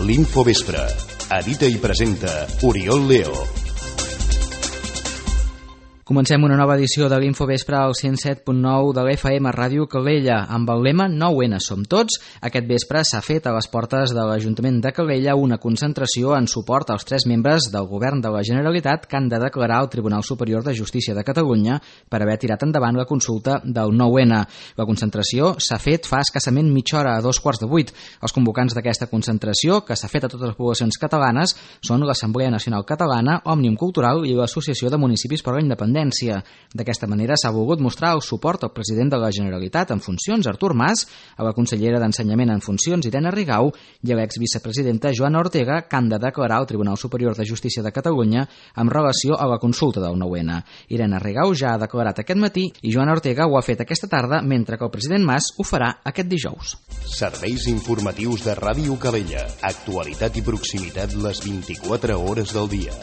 L'Infovespre. Edita i presenta Oriol Leo. Comencem una nova edició de l'Infovespre al 107.9 de l'FM Ràdio Calella amb el lema 9N som tots. Aquest vespre s'ha fet a les portes de l'Ajuntament de Calella una concentració en suport als 3 membres del Govern de la Generalitat que han de declarar al Tribunal Superior de Justícia de Catalunya per haver tirat endavant la consulta del 9N. La concentració s'ha fet fa escassament mitja hora, a 7:45. Els convocants d'aquesta concentració, que s'ha fet a totes les poblacions catalanes, són l'Assemblea Nacional Catalana, Òmnium Cultural i l'Associació de Municipis per la Independència. D'aquesta manera s'ha volgut mostrar el suport al president de la Generalitat en funcions, Artur Mas, a la consellera d'Ensenyament en funcions, Irene Rigau, i a l'exvicepresidenta Joana Ortega, que han de declarar al Tribunal Superior de Justícia de Catalunya amb relació a la consulta del 9N. Irene Rigau ja ha declarat aquest matí i Joana Ortega ho ha fet aquesta tarda, mentre que el president Mas ho farà aquest dijous. Serveis informatius de Ràdio Calella. Actualitat i proximitat les 24 hores del dia.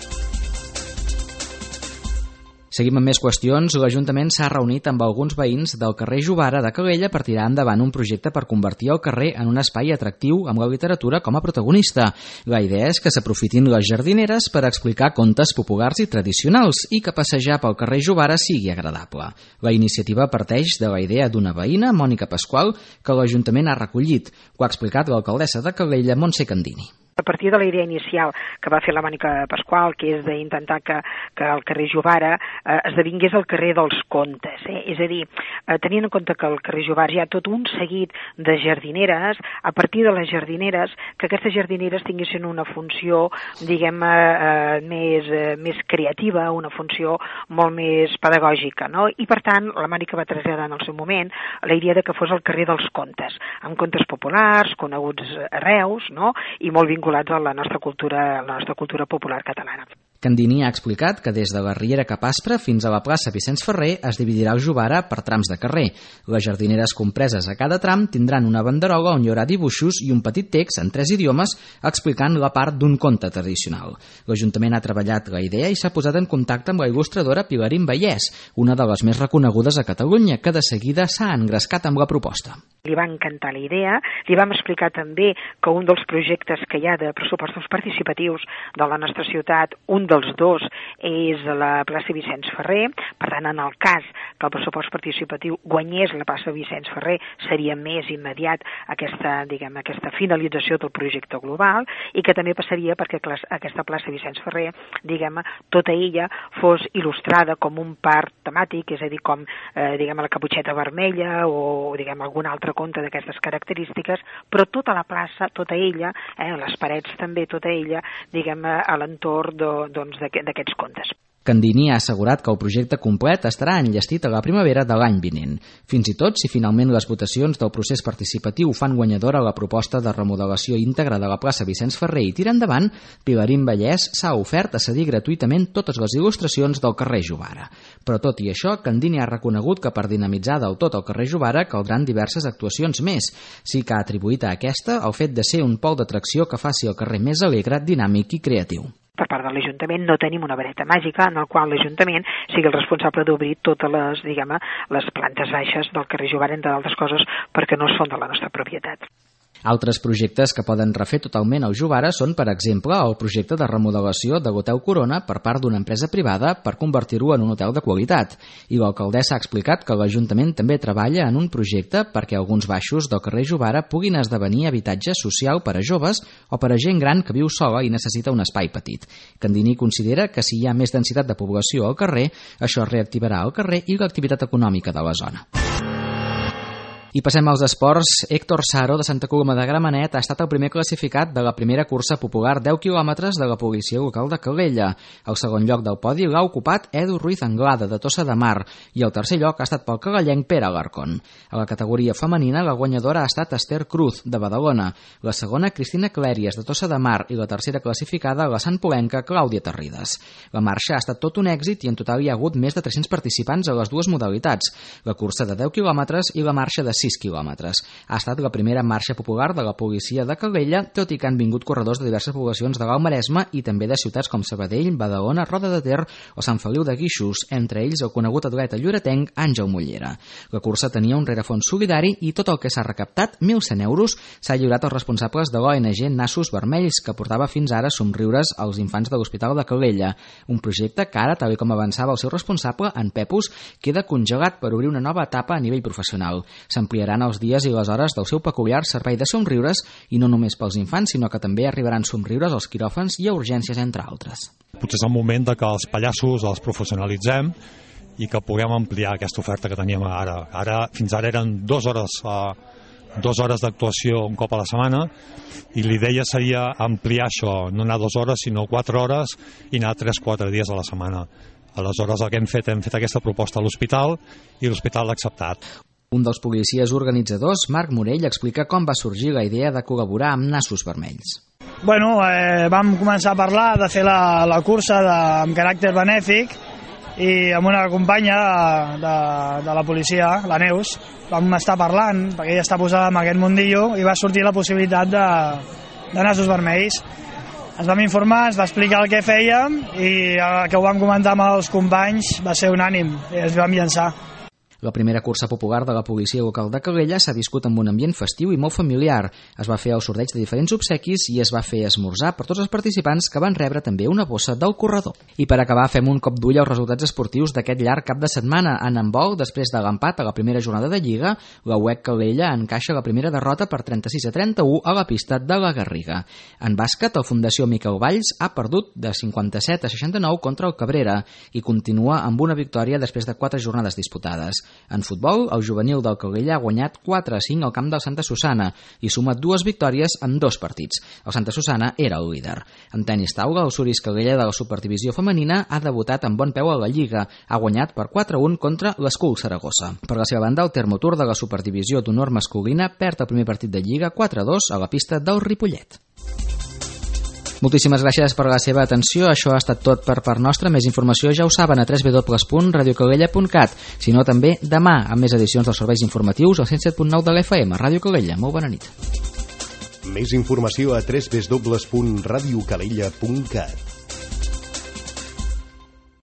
Seguim amb més qüestions. L'Ajuntament s'ha reunit amb alguns veïns del carrer Jovara de Calella per tirar endavant un projecte per convertir el carrer en un espai atractiu amb la literatura com a protagonista. La idea és que s'aprofitin les jardineres per explicar contes populars i tradicionals i que passejar pel carrer Jovara sigui agradable. La iniciativa parteix de la idea d'una veïna, Mònica Pasqual, que l'Ajuntament ha recollit. Ho ha explicat l'alcaldessa de Calella, Montse Candini. A partir de la idea inicial que va fer la Mònica Pasqual, que és d'intentar que el carrer Jovara esdevingués el carrer dels contes. És a dir, tenint en compte que al carrer Jovara hi ha tot un seguit de jardineres, a partir de les jardineres, que aquestes jardineres tinguessin una funció, diguem-ne, més creativa, una funció molt més pedagògica, no? I per tant, la Mònica va traslladar en el seu moment la idea de que fos el carrer dels contes, amb contes populars, coneguts arreus, no? I molt vinculats a la nostra cultura popular catalana. Candini ha explicat que des de la Riera Cap Aspre fins a la plaça Vicenç Ferrer es dividirà el Jovara per trams de carrer. Les jardineres compreses a cada tram tindran una banderola on hi haurà dibuixos i un petit text en 3 idiomes explicant la part d'un conte tradicional. L'Ajuntament ha treballat la idea i s'ha posat en contacte amb la il·lustradora Pilarín Vallès, una de les més reconegudes a Catalunya, que de seguida s'ha engrescat amb la proposta. Li va encantar la idea, li vam explicar també que un dels projectes que hi ha de pressupostos participatius de la nostra ciutat, un dels 2 és la plaça Vicenç Ferrer. Per tant, en el cas que el pressupost participatiu guanyés la plaça Vicenç Ferrer, seria més immediat aquesta finalització del projecte global i que també passaria perquè aquesta plaça Vicenç Ferrer, tota ella fos il·lustrada com un parc temàtic, és a dir, com la Caputxeta Vermella o algun altre conte d'aquestes característiques, però tota la plaça, tota ella, les parets també, tota ella, a l'entorn d'aquests contes. Candini ha assegurat que el projecte complet estarà enllestit a la primavera de l'any vinent. Fins i tot, si finalment les votacions del procés participatiu fan guanyadora la proposta de remodelació íntegra de la plaça Vicenç Ferrer i tira endavant, Pilarín Vallès s'ha ofert a cedir gratuïtament totes les il·lustracions del carrer Jovara. Però tot i això, Candini ha reconegut que per dinamitzar del tot el carrer Jovara caldran diverses actuacions més. Sí que ha atribuït a aquesta el fet de ser un pol d'atracció que faci el carrer més alegre, dinàmic i creatiu. Per part de l'Ajuntament no tenim una vareta màgica en el qual l'Ajuntament sigui el responsable d'obrir totes les plantes baixes del carrer Jovara, entre d'altres coses, perquè no són de la nostra propietat. Altres projectes que poden refer totalment el Jovara són, per exemple, el projecte de remodelació de l'Hotel Corona per part d'una empresa privada per convertir-ho en un hotel de qualitat. I l'alcaldessa ha explicat que l'Ajuntament també treballa en un projecte perquè alguns baixos del carrer Jovara puguin esdevenir habitatge social per a joves o per a gent gran que viu sola i necessita un espai petit. Candini considera que si hi ha més densitat de població al carrer, això reactivarà el carrer i l'activitat econòmica de la zona. I passem als esports. Héctor Saro, de Santa Coloma de Gramenet, ha estat el primer classificat de la primera cursa popular 10 quilòmetres de la policia local de Calella. El segon lloc del podi l'ha ocupat Edu Ruiz Anglada, de Tossa de Mar, i el tercer lloc ha estat pel calellenc Pere Alarcón. A la categoria femenina, la guanyadora ha estat Esther Cruz, de Badalona, la segona Cristina Clèries, de Tossa de Mar, i la tercera classificada, la santpolenca Clàudia Terrides. La marxa ha estat tot un èxit i en total hi ha hagut més de 300 participants a les dues modalitats, la cursa de 10 quilòmetres i la marxa de 6 quilòmetres. Ha estat la primera marxa popular de la policia de Calella, tot i que han vingut corredors de diverses poblacions de l'Alt Maresme i també de ciutats com Sabadell, Badalona, Roda de Ter o Sant Feliu de Guíxols, entre ells el conegut atleta lloretenc Àngel Mollera. La cursa tenia un rerefons solidari i tot el que s'ha recaptat, 1.100 euros, s'ha lliurat als responsables de l'ONG Nassos Vermells, que portava fins ara somriures als infants de l'Hospital de Calella. Un projecte que ara, tal com avançava el seu responsable, en Pepus, queda congelat per obrir una nova etapa a nivell professional. S'ampliaran els dies i les hores del seu peculiar servei de somriures i no només pels infants, sinó que també arribaran somriures als quiròfans i a urgències, entre altres. Potser és el moment de que els pallassos els professionalitzem i que puguem ampliar aquesta oferta que teníem ara. Fins ara eren 2 hores d'actuació un cop a la setmana i l'idea seria ampliar això, no anar 2 hores sinó 4 hores i anar 3-4 dies a la setmana. Aleshores el que hem fet aquesta proposta a l'hospital i l'hospital l'ha acceptat. Un dels policies organitzadors, Marc Morell, explica com va sorgir la idea de col·laborar amb Nassos Vermells. Bueno, vam començar a parlar de fer la cursa amb caràcter benèfic i amb una companya de la policia, la Neus, vam estar parlant, perquè ella està posada en aquest mundillo, i va sortir la possibilitat de Nassos Vermells. Ens vam informar, ens va explicar el que fèiem i el que ho vam comentar amb els companys va ser unànim i ens vam llançar. La primera cursa popular de la policia local de Calella s'ha viscut amb un ambient festiu i molt familiar. Es va fer el sorteig de diferents obsequis i es va fer esmorzar per tots els participants, que van rebre també una bossa del corredor. I per acabar, fem un cop d'ull als resultats esportius d'aquest llarg cap de setmana. En handbol, després de l'empat a la primera jornada de Lliga, la UEC Calella encaixa la primera derrota per 36-31 a la pista de la Garriga. En bàsquet, el Fundació Miquel Valls ha perdut de 57-69 contra el Cabrera i continua amb una victòria després de 4 jornades disputades. En futbol, el juvenil del Calella ha guanyat 4-5 al camp del Santa Susana i suma 2 victòries en 2 partits. El Santa Susana era el líder. En tenis taula, el Suris Calella de la Superdivisió femenina ha debutat amb bon peu a la Lliga. Ha guanyat per 4-1 contra l'Escul Saragossa. Per la seva banda, el Termotur de la Superdivisió d'honor masculina perd el primer partit de Lliga 4-2 a la pista del Ripollet. Moltíssimes gràcies per la seva atenció. Això ha estat tot per part nostra. Més informació ja ho saben a www.radiocalella.cat, sinó també demà amb més edicions dels serveis informatius al 107.9 de l'FM. Ràdio Calella, molt bona nit. Més informació a www.radiocalella.cat.